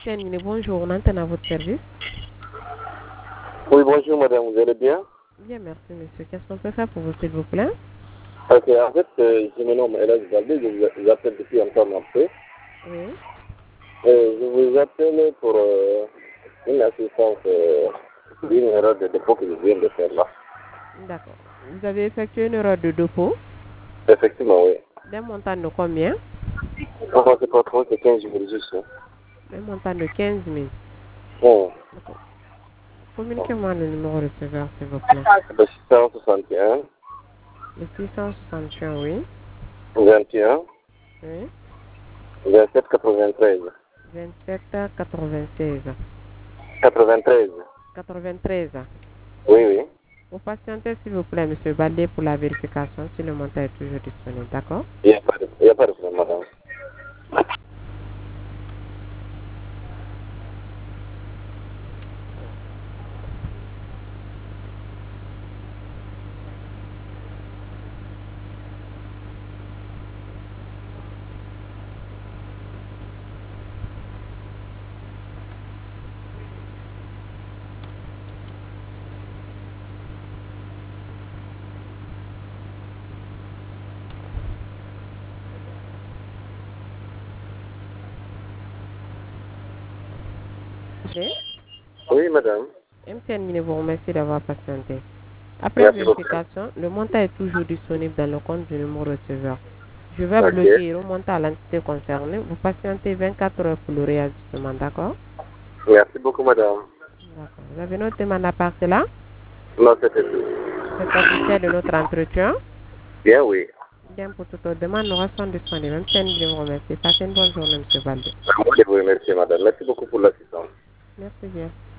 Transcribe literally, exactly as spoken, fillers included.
Terminé, bonjour, on entend à votre service. Oui, bonjour madame, vous allez bien? Bien, merci monsieur. Qu'est-ce qu'on peut faire pour vous, s'il vous plaît? Ok, en fait, euh, je me nomme Elas Baldé, je vous vous appelle depuis encore marché. Oui. Euh, je vous appelle pour euh, une assistance euh, d'une erreur de dépôt que je viens de faire là. D'accord. Vous avez effectué une erreur de dépôt Effectivement, oui. d'un montant de combien? Enfin, c'est pas trop, c'est quinze jours juste. Hein. Un montant de quinze mille. Bon. D'accord. Communiquez-moi le numéro de receveur, s'il vous plaît. Le six cent soixante et un, Le six cent soixante et un, oui. vingt et un, Oui. vingt-sept quatre-vingt-treize. vingt-sept quatre-vingt-seize. quatre-vingt-treize. quatre-vingt-treize. Oui, oui. Vous patientez, s'il vous plaît, monsieur Baldé, pour la vérification si le montant est toujours disponible. D'accord? Il n'y a pas de il y a pas de problème, madame. Oui. Oui, madame. M T N vous remercie d'avoir patienté. Après Merci beaucoup. vérification, le montant est toujours disponible dans le compte du numéro receveur. Je vais Ok. bloquer et remonter à l'entité concernée. Vous patientez vingt-quatre heures pour le réajustement, d'accord? Merci beaucoup, madame. D'accord. Vous avez notre demande à part cela? Non, c'était tout. Vous êtes satisfait de notre entretien? Bien, oui. Bien, pour toute autre demande, nous restons disponibles. M T N vous remercie. Passez une bonne journée, M. Baldé. Moi, je vous remercie, madame. Merci beaucoup pour l'assistance. Merci bien.